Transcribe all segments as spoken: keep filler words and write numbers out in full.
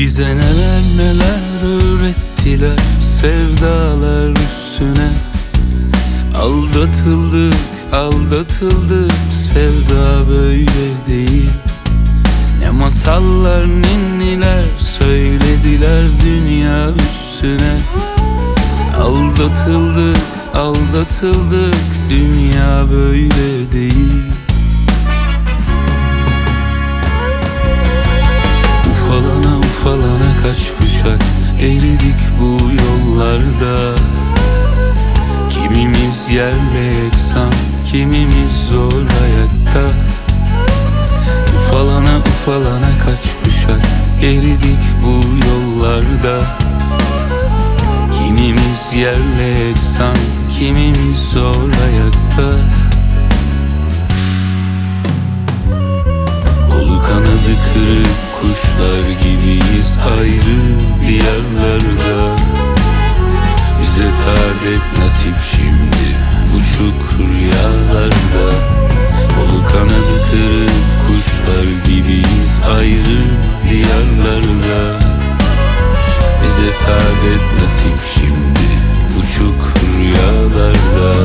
Bize neler neler öğrettiler sevdalar üstüne. Aldatıldık, aldatıldık, sevda böyle değil. Ne masallar ninniler söylediler dünya üstüne. Aldatıldık, aldatıldık, dünya böyle değil. Ufalana ufalana kaç kuşak eridik bu yollarda. Kimimiz yerle yeksan, kimimiz zor ayakta. Ufalana ufalana kaç kuşak eridik bu yollarda. Kimimiz yerle yeksan, kimimiz zor ayakta. Kolu kanadı kırık kuşlar gibiyiz ayrı diyarlarda. Bize saadet nasip şimdi uçuk rüyalarda. Kolu kanadı kırık kuşlar gibiyiz ayrı diyarlarda. Bize saadet nasip şimdi uçuk rüyalarda.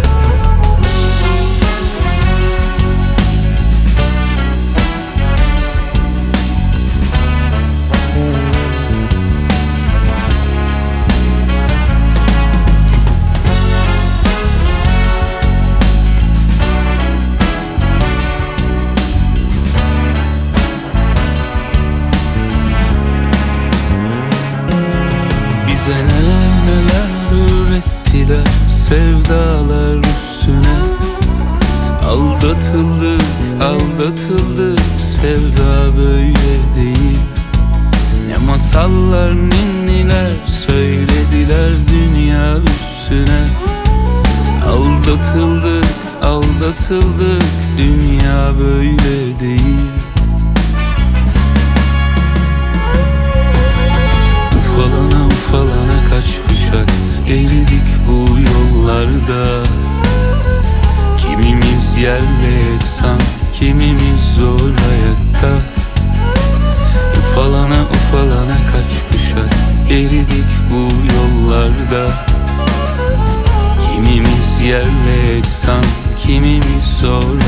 Bize neler neler öğrettiler sevdalar üstüne. Aldatıldık, aldatıldık, sevda böyle değil. Ne masallar ninniler söylediler dünya üstüne. Aldatıldık, aldatıldık, dünya böyle değil. Ufalana ufalana kaç kuşak eridik bu yollarda. Kimimiz yerle yeksan, kimimiz zor ayakta. Ufalana ufalana kaç kuşak eridik bu yollarda. Kimimiz yerle yeksan, kimimiz zor